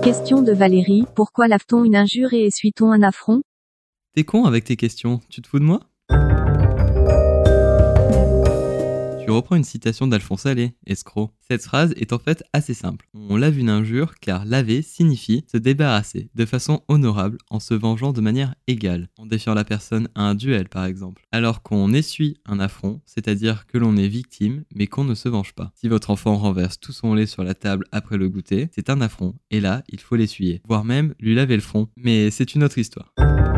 Question de Valérie, pourquoi lave-t-on une injure et essuie-t-on un affront? T'es con avec tes questions, tu te fous de moi? Tu reprends une citation d'Alphonse Allais, escroc. Cette phrase est en fait assez simple. On lave une injure car laver signifie se débarrasser de façon honorable en se vengeant de manière égale, en défiant la personne à un duel par exemple. Alors qu'on essuie un affront, c'est-à-dire que l'on est victime mais qu'on ne se venge pas. Si votre enfant renverse tout son lait sur la table après le goûter, c'est un affront et là, il faut l'essuyer, voire même lui laver le front. Mais c'est une autre histoire.